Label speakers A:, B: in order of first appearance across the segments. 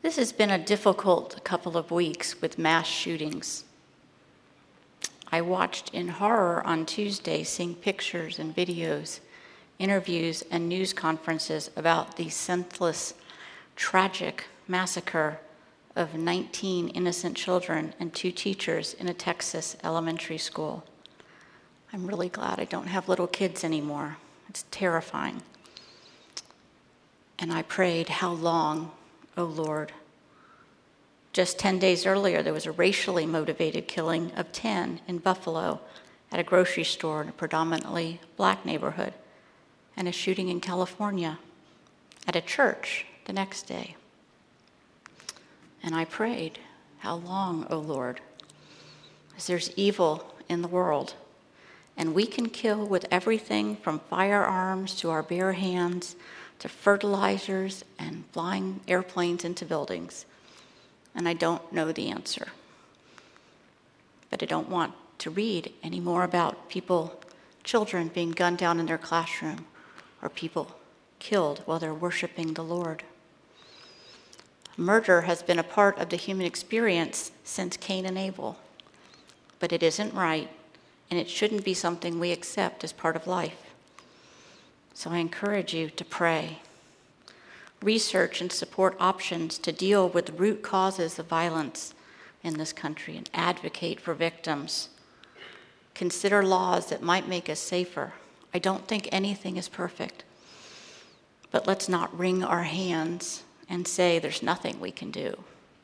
A: This has been a difficult couple of weeks with mass shootings. I watched in horror on Tuesday, seeing pictures and videos, interviews, and news conferences about the senseless, tragic massacre of 19 innocent children and 2 teachers in a Texas elementary school. I'm really glad I don't have little kids anymore. It's terrifying. And I prayed, how long, O Lord? Just 10 days earlier, there was a racially motivated killing of 10 in Buffalo at a grocery store in a predominantly black neighborhood, and a shooting in California at a church the next day. And I prayed, how long, O Lord? As there's evil in the world, and we can kill with everything from firearms to our bare hands to fertilizers and flying airplanes into buildings. And I don't know the answer. But I don't want to read any more about children being gunned down in their classroom, or people killed while they're worshiping the Lord. Murder has been a part of the human experience since Cain and Abel, but it isn't right, and it shouldn't be something we accept as part of life. So I encourage you to pray. Research and support options to deal with the root causes of violence in this country and advocate for victims. Consider laws that might make us safer. I don't think anything is perfect, but let's not wring our hands and say there's nothing we can do.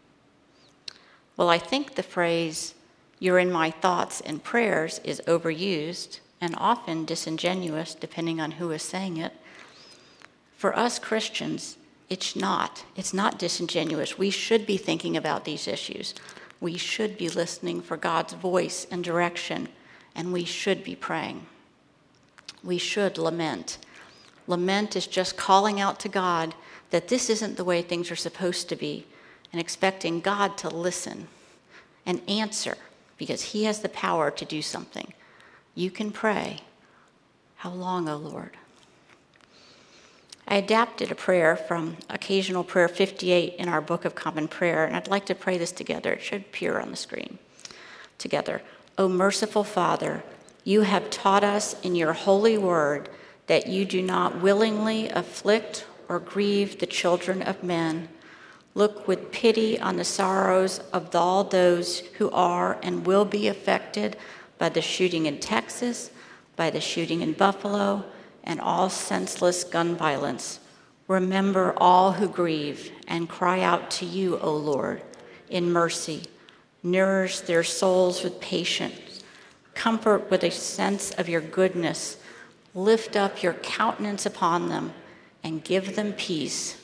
A: Well, I think the phrase, "you're in my thoughts and prayers," is overused and often disingenuous, depending on who is saying it. For us Christians, it's not disingenuous. We should be thinking about these issues. We should be listening for God's voice and direction, and we should be praying. We should lament. Lament is just calling out to God that this isn't the way things are supposed to be, and expecting God to listen and answer, because he has the power to do something. You can pray, how long, O Lord? I adapted a prayer from Occasional Prayer 58 in our Book of Common Prayer, and I'd like to pray this together. It should appear on the screen. Together. O merciful Father, you have taught us in your holy word that you do not willingly afflict or grieve the children of men. Look with pity on the sorrows of all those who are and will be affected by the shooting in Texas, by the shooting in Buffalo, and all senseless gun violence. Remember all who grieve and cry out to you, O Lord, in mercy. Nourish their souls with patience. Comfort with a sense of your goodness. Lift up your countenance upon them and give them peace.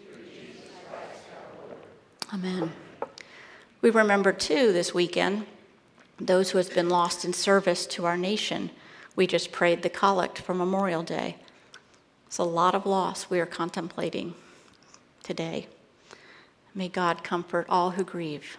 A: Amen. We remember, too, this weekend, those who have been lost in service to our nation. We just prayed the collect for Memorial Day. It's a lot of loss we are contemplating today. May God comfort all who grieve.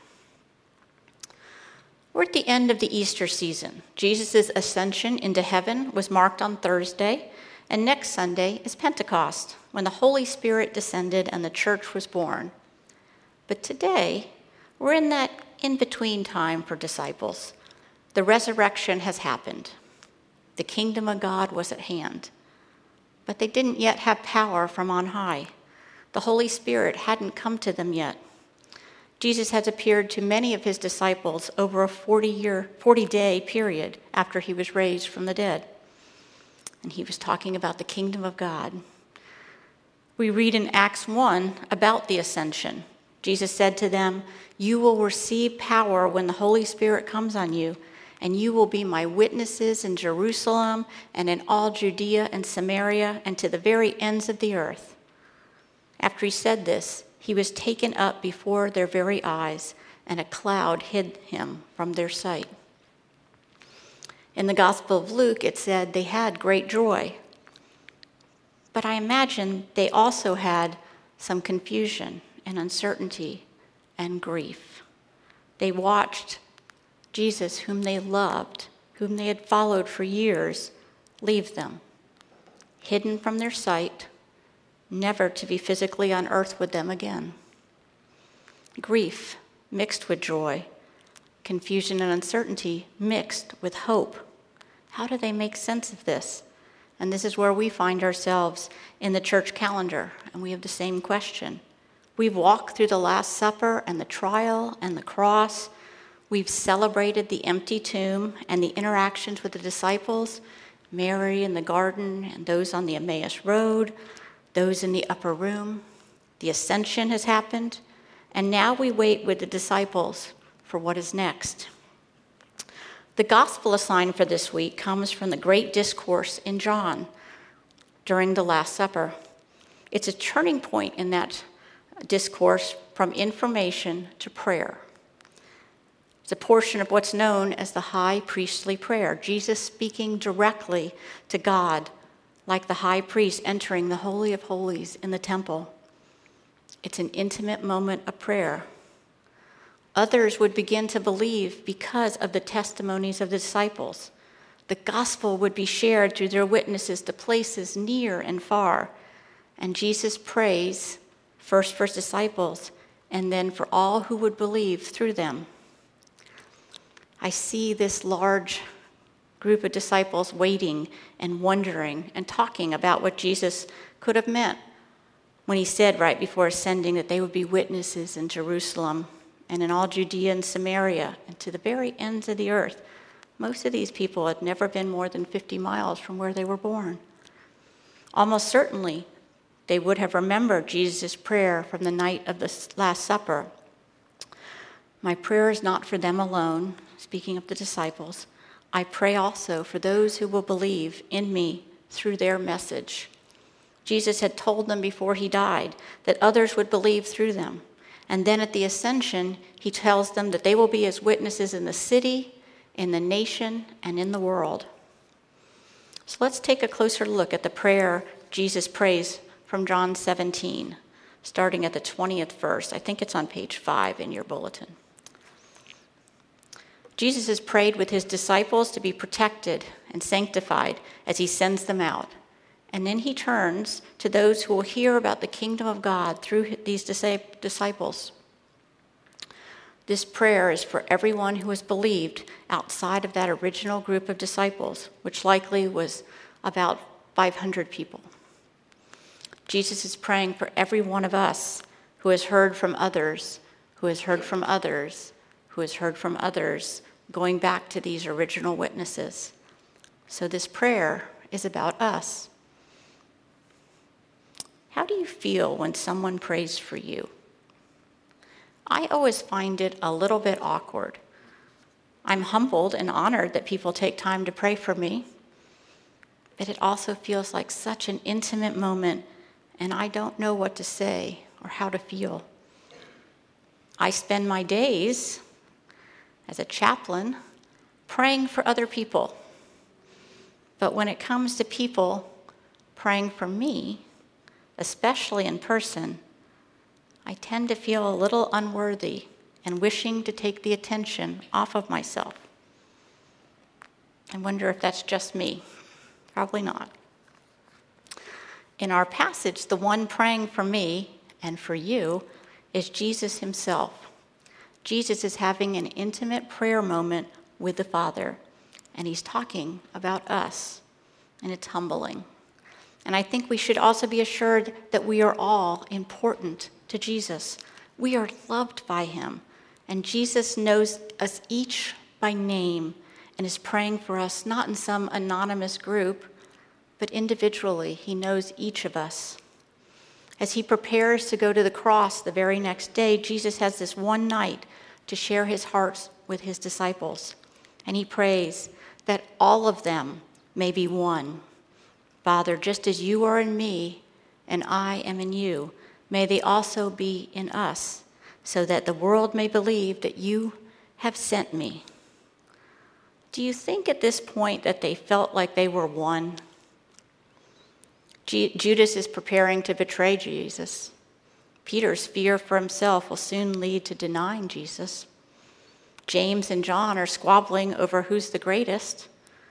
A: We're at the end of the Easter season. Jesus' ascension into heaven was marked on Thursday, and next Sunday is Pentecost, when the Holy Spirit descended and the church was born. But today, we're in that in-between time for disciples. The resurrection has happened. The kingdom of God was at hand. But they didn't yet have power from on high. The Holy Spirit hadn't come to them yet. Jesus has appeared to many of his disciples over a 40-day period after he was raised from the dead. And he was talking about the kingdom of God. We read in Acts 1 about the ascension. Jesus said to them, "You will receive power when the Holy Spirit comes on you, and you will be my witnesses in Jerusalem and in all Judea and Samaria and to the very ends of the earth." After he said this, he was taken up before their very eyes, and a cloud hid him from their sight. In the Gospel of Luke, it said they had great joy. But I imagine they also had some confusion and uncertainty and grief. They watched Jesus, whom they loved, whom they had followed for years, leave them, hidden from their sight, never to be physically on earth with them again. grief mixed with joy, confusion and uncertainty mixed with hope. How do they make sense of this? And this is where we find ourselves in the church calendar, and we have the same question. We've walked through the Last Supper and the trial and the cross. We've celebrated the empty tomb and the interactions with the disciples, Mary in the garden and those on the Emmaus Road, those in the upper room. The ascension has happened, and now we wait with the disciples for what is next. The gospel assigned for this week comes from the great discourse in John during the Last Supper. It's a turning point in that discourse from information to prayer. It's a portion of what's known as the high priestly prayer, Jesus speaking directly to God, like the high priest entering the Holy of Holies in the temple. It's an intimate moment of prayer. Others would begin to believe because of the testimonies of the disciples. The gospel would be shared through their witnesses to places near and far. And Jesus prays first for his disciples and then for all who would believe through them. I see this large group of disciples waiting and wondering and talking about what Jesus could have meant when he said right before ascending that they would be witnesses in Jerusalem and in all Judea and Samaria and to the very ends of the earth. Most of these people had never been more than 50 miles from where they were born. Almost certainly, they would have remembered Jesus' prayer from the night of the Last Supper. My prayer is not for them alone, speaking of the disciples. I pray also for those who will believe in me through their message. Jesus had told them before he died that others would believe through them. And then at the ascension, he tells them that they will be his witnesses in the city, in the nation, and in the world. So let's take a closer look at the prayer Jesus prays from John 17, starting at the 20th verse. I think it's on page 5 in your bulletin. Jesus has prayed with his disciples to be protected and sanctified as he sends them out. And then he turns to those who will hear about the kingdom of God through these disciples. This prayer is for everyone who has believed outside of that original group of disciples, which likely was about 500 people. Jesus is praying for every one of us who has heard from others, who has heard from others, who has heard from others, going back to these original witnesses. So this prayer is about us. How do you feel when someone prays for you? I always find it a little bit awkward. I'm humbled and honored that people take time to pray for me, but it also feels like such an intimate moment, and I don't know what to say or how to feel. I spend my days as a chaplain praying for other people, but when it comes to people praying for me, especially in person, I tend to feel a little unworthy and wishing to take the attention off of myself. I wonder if that's just me. Probably not. In our passage, the one praying for me and for you is Jesus himself. Jesus is having an intimate prayer moment with the Father, and he's talking about us, and it's humbling. And I think we should also be assured that we are all important to Jesus. We are loved by him, and Jesus knows us each by name and is praying for us not in some anonymous group, but individually. He knows each of us. As he prepares to go to the cross the very next day, Jesus has this one night to share his heart with his disciples, and he prays that all of them may be one. Father, just as you are in me and I am in you, may they also be in us, so that the world may believe that you have sent me. Do you think at this point that they felt like they were one? Judas is preparing to betray Jesus. Peter's fear for himself will soon lead to denying Jesus. James and John are squabbling over who's the greatest.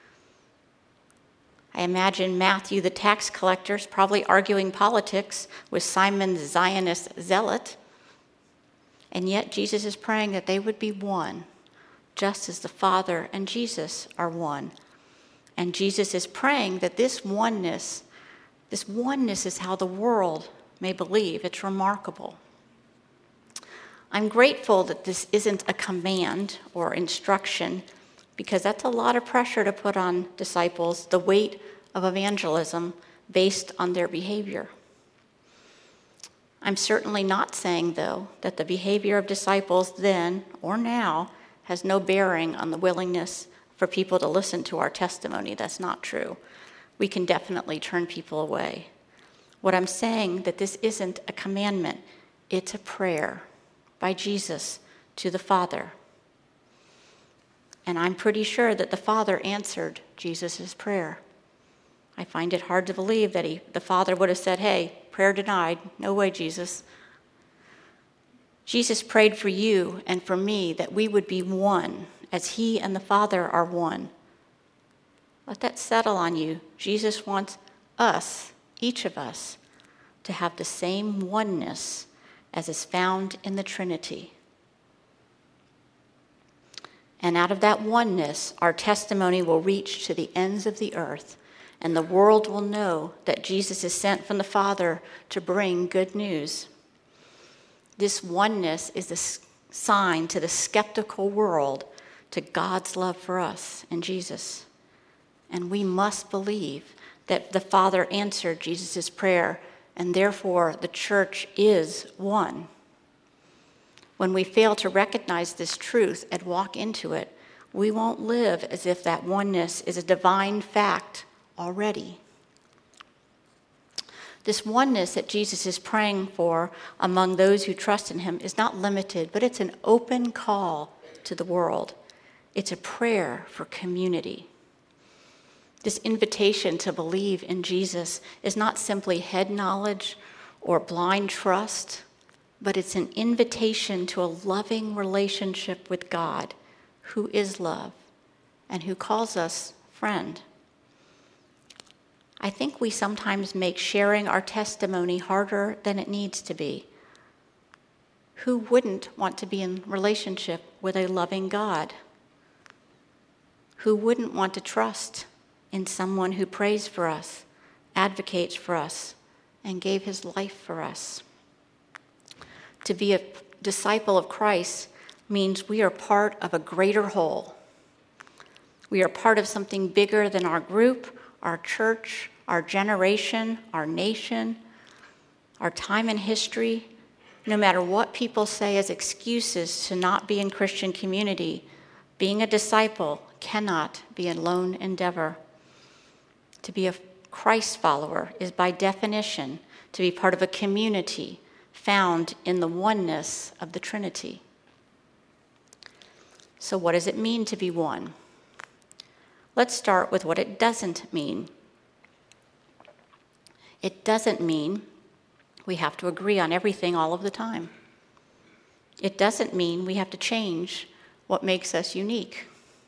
A: I imagine Matthew, the tax collector, is probably arguing politics with Simon, the Zionist zealot. And yet Jesus is praying that they would be one, just as the Father and Jesus are one. And Jesus is praying that this oneness is how the world may believe. It's remarkable. I'm grateful that this isn't a command or instruction, because that's a lot of pressure to put on disciples, the weight of evangelism based on their behavior. I'm certainly not saying, though, that the behavior of disciples then or now has no bearing on the willingness for people to listen to our testimony. That's not true. We can definitely turn people away. What I'm saying that this isn't a commandment, it's a prayer by Jesus to the Father. And I'm pretty sure that the Father answered Jesus' prayer. I find it hard to believe that the Father would have said, "Hey, prayer denied. No way, Jesus." Jesus prayed for you and for me that we would be one as he and the Father are one. Let that settle on you. Jesus wants us, each of us, to have the same oneness as is found in the Trinity. And out of that oneness, our testimony will reach to the ends of the earth, and the world will know that Jesus is sent from the Father to bring good news. This oneness is a sign to the skeptical world to God's love for us in Jesus. And we must believe that the Father answered Jesus' prayer, and therefore the church is one. When we fail to recognize this truth and walk into it, we won't live as if that oneness is a divine fact already. This oneness that Jesus is praying for among those who trust in him is not limited, but it's an open call to the world. It's a prayer for community. This invitation to believe in Jesus is not simply head knowledge or blind trust, but it's an invitation to a loving relationship with God, who is love and who calls us friend. I think we sometimes make sharing our testimony harder than it needs to be. Who wouldn't want to be in relationship with a loving God? Who wouldn't want to trust in someone who prays for us, advocates for us, and gave his life for us? To be a disciple of Christ means we are part of a greater whole. We are part of something bigger than our group, our church, our generation, our nation, our time in history. No matter what people say as excuses to not be in Christian community, being a disciple cannot be a lone endeavor. To be a Christ follower is by definition to be part of a community found in the oneness of the Trinity. So what does it mean to be one? Let's start with what it doesn't mean. It doesn't mean we have to agree on everything all of the time. It doesn't mean we have to change what makes us unique.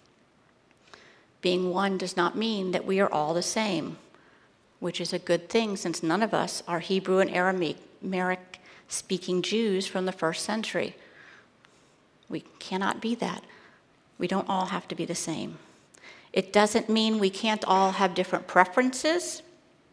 A: Being one does not mean that we are all the same, which is a good thing since none of us are Hebrew and Aramaic speaking Jews from the first century. We cannot be that. We don't all have to be the same. It doesn't mean we can't all have different preferences.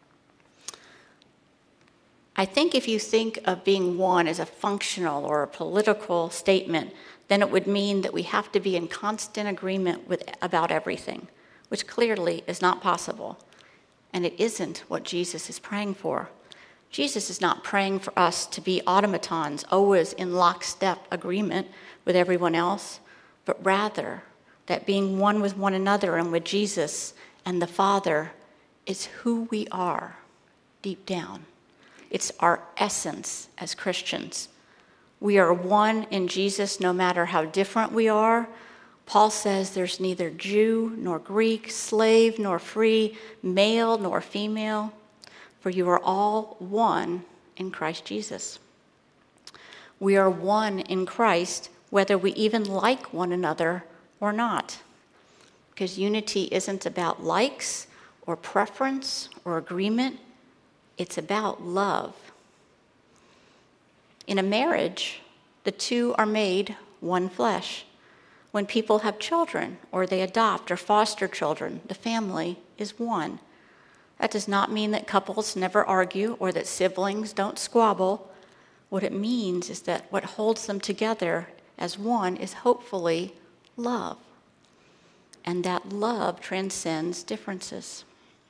A: I think if you think of being one as a functional or a political statement, then it would mean that we have to be in constant agreement about everything, which clearly is not possible. And it isn't what Jesus is praying for. Jesus is not praying for us to be automatons, always in lockstep agreement with everyone else, but rather that being one with one another and with Jesus and the Father is who we are deep down. It's our essence as Christians. We are one in Jesus no matter how different we are. Paul says there's neither Jew nor Greek, slave nor free, male nor female, for you are all one in Christ Jesus. We are one in Christ whether we even like one another or not, because unity isn't about likes or preference or agreement. It's about love. In a marriage, The two are made one flesh. When people have children, or they adopt or foster children, the family is one. That does not mean that couples never argue or that siblings don't squabble. What it means is that what holds them together as one is hopefully love. And that love transcends differences.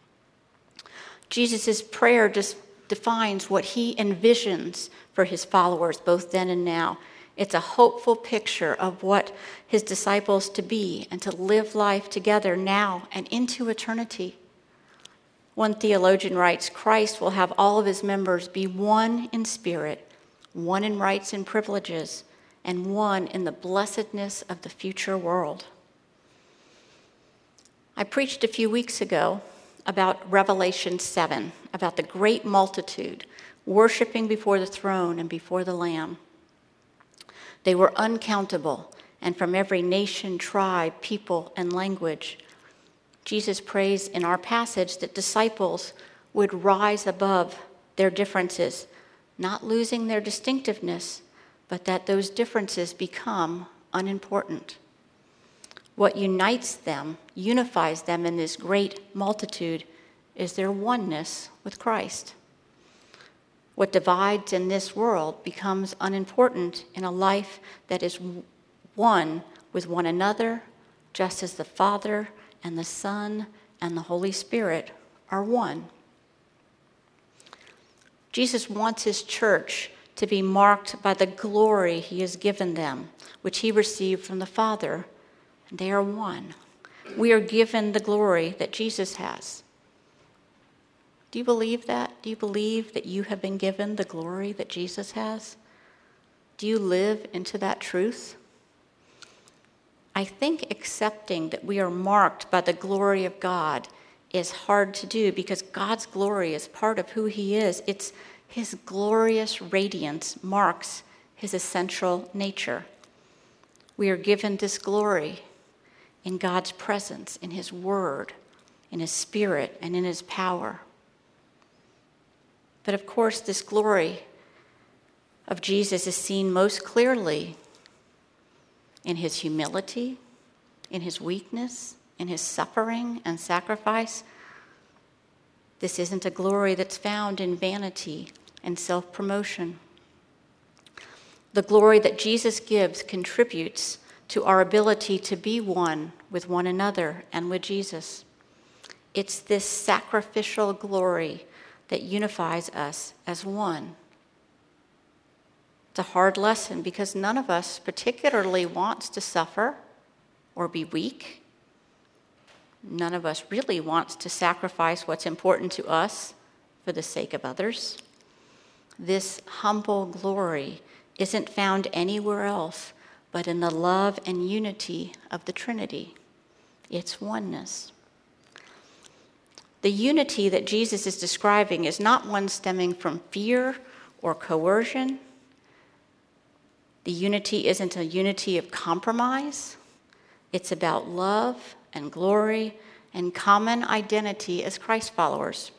A: Jesus' prayer just defines what he envisions for his followers, both then and now. It's a hopeful picture of what his disciples to be and to live life together now and into eternity. One theologian writes, Christ will have all of his members be one in spirit, one in rights and privileges, and one in the blessedness of the future world. I preached a few weeks ago about Revelation 7, about the great multitude worshiping before the throne and before the Lamb. They were uncountable, and from every nation, tribe, people, and language. Jesus prays in our passage that disciples would rise above their differences, not losing their distinctiveness, but that those differences become unimportant. What unites them, unifies them in this great multitude, is their oneness with Christ. What divides in this world becomes unimportant in a life that is one with one another, just as the Father and the Son and the Holy Spirit are one. Jesus wants his church to be marked by the glory he has given them, which he received from the Father. They are one. We are given the glory that Jesus has. Do you believe that? Do you believe that you have been given the glory that Jesus has? Do you live into that truth? I think accepting that we are marked by the glory of God is hard to do because God's glory is part of who he is. It's his glorious radiance marks his essential nature. We are given this glory in God's presence, in his word, in his spirit, and in his power. But of course, this glory of Jesus is seen most clearly in his humility, in his weakness, in his suffering and sacrifice. This isn't a glory that's found in vanity and self-promotion. The glory that Jesus gives contributes to our ability to be one with one another and with Jesus. It's this sacrificial glory that unifies us as one. It's a hard lesson because none of us particularly wants to suffer or be weak. None of us really wants to sacrifice what's important to us for the sake of others. This humble glory isn't found anywhere else but in the love and unity of the Trinity. It's oneness. The unity that Jesus is describing is not one stemming from fear or coercion. The unity isn't a unity of compromise. It's about love and glory and common identity as Christ followers.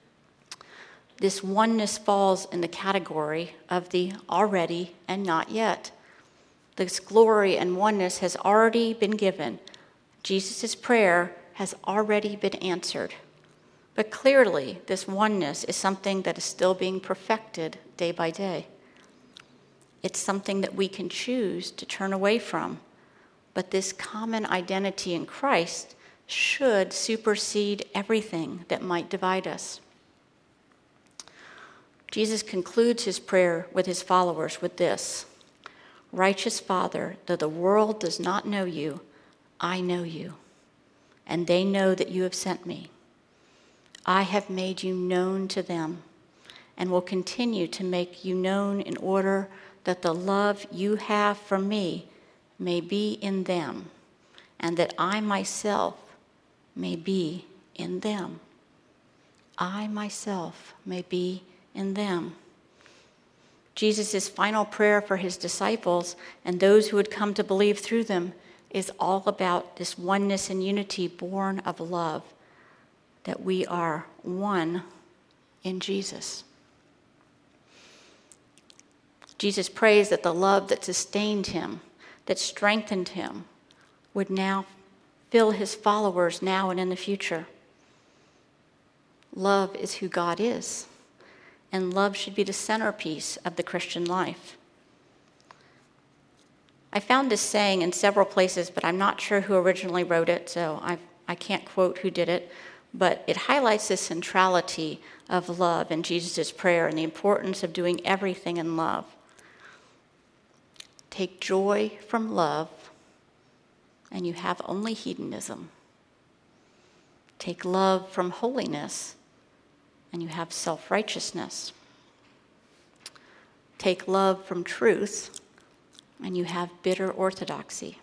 A: This oneness falls in the category of the already and not yet. This glory and oneness has already been given. Jesus' prayer has already been answered. But clearly, this oneness is something that is still being perfected day by day. It's something that we can choose to turn away from. But this common identity in Christ should supersede everything that might divide us. Jesus concludes his prayer with his followers with this: Righteous Father, though the world does not know you, I know you, and they know that you have sent me. I have made you known to them and will continue to make you known in order that the love you have for me may be in them and that I myself may be in them. I myself may be in them. Jesus' final prayer for his disciples and those who would come to believe through them is all about this oneness and unity born of love, that we are one in Jesus. Jesus prays that the love that sustained him, that strengthened him, would now fill his followers now and in the future. Love is who God is, and love should be the centerpiece of the Christian life. I found this saying in several places, but I'm not sure who originally wrote it, so I can't quote who did it, but it highlights the centrality of love in Jesus' prayer and the importance of doing everything in love. Take joy from love, and you have only hedonism. Take love from holiness, and you have self-righteousness. Take love from truth, and you have bitter orthodoxy.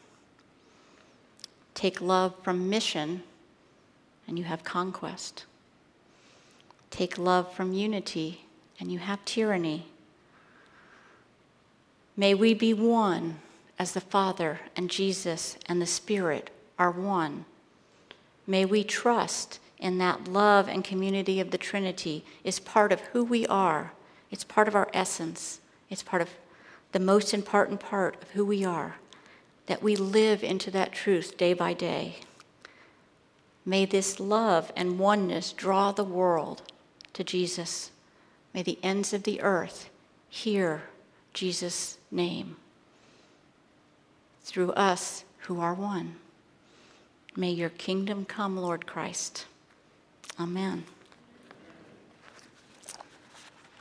A: Take love from mission, and you have conquest. Take love from unity, and you have tyranny. May we be one as the Father and Jesus and the Spirit are one. May we trust in that love and community of the Trinity is part of who we are. It's part of our essence. It's part of the most important part of who we are, that we live into that truth day by day. May this love and oneness draw the world to Jesus. May the ends of the earth hear Jesus' name through us who are one. May your kingdom come, Lord Christ. Amen.